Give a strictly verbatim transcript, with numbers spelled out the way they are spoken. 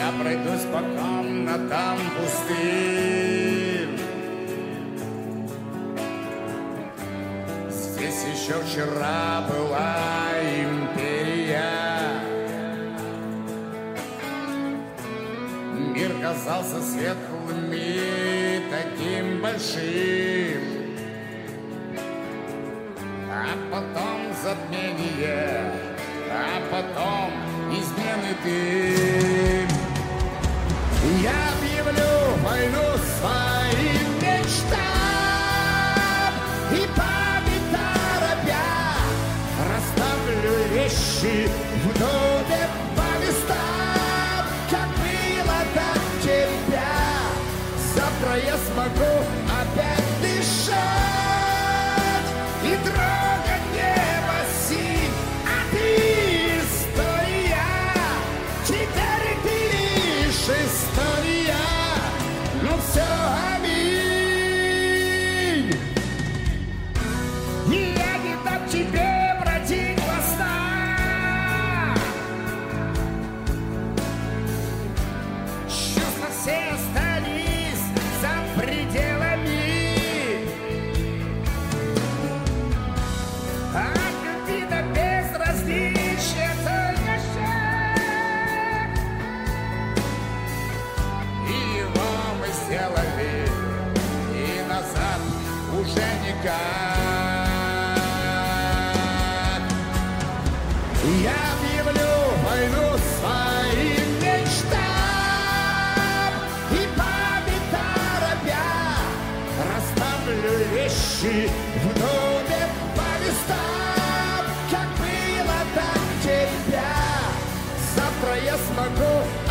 Я пройдусь по комнатам пустым. Здесь еще вчера была империя. Мир казался светлым и таким большим. А потом затмение, а потом измены ты. Я объявлю войну своим мечтам и память торопя расставлю вещи в доме по местам. Как было, так тебя. Завтра я смогу опять дышать и трогать небо синь. А ты история, теперь ты лишь история. Ну все, аминь. И я не дам тебе бродить глаза. Чувства все остались за пределами. От любви до безразличия только шаг. И его мы сделали, и назад уже никак. Я объявлю войну своим мечтам и память торопя расставлю вещи в доме по местам. Как было, так тебя. Завтра я смогу